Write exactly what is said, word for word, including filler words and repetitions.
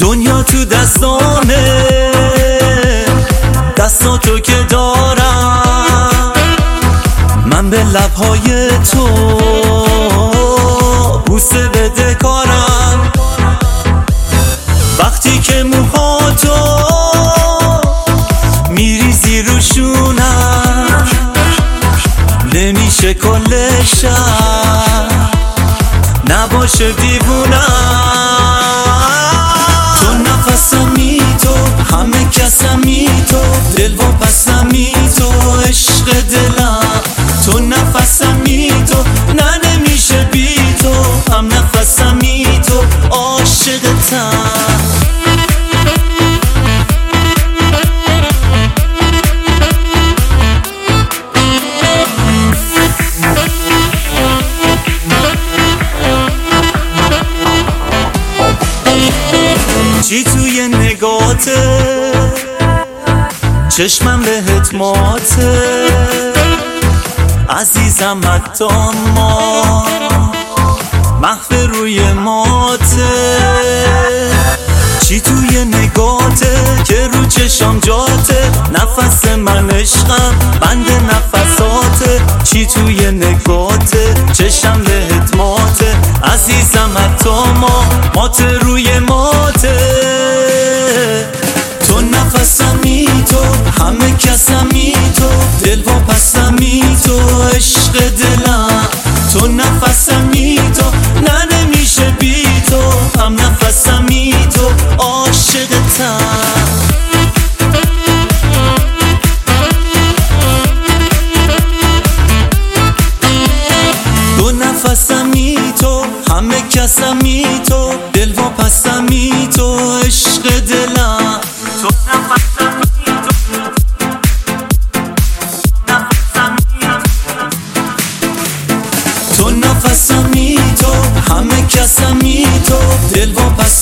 دنیا تو دستانه، دستاتو که دارم من به لبهای تو بوسه بده کارم. وقتی که موهاتو میریزی روشونم نمیشه کل شب نباشه دیوونم. تو نفسمی، تو همه کسمی، تو دل و پسمی، تو عشق دلم. تو نفسمی، تو نه نمیشه بی تو، هم نفسمی، تو عاشقتم. چی توی نگاته چشمم بهت ماته عزیزم، حتی ما محو روی ماته. چی توی نگاته که رو چشام جاته، نفس من عشقم بند نفساته. چی توی نگاته چشم بهت ماته عزیزم، حتی ما ماته روی ماته. تو نفسمی، تو همه کسمی، تو دل و پسمی، تو عشق دلم. تو نفسمی، تو نه نمیشه بی تو، هم نفسمی، تو عاشقتم. تو نفسمی، تو همه کسمی، تو دل و پسمی، تو عشق دلم. تو نفسمی، تو نفسمی، تو همه کسمی، تو دل و پسمی.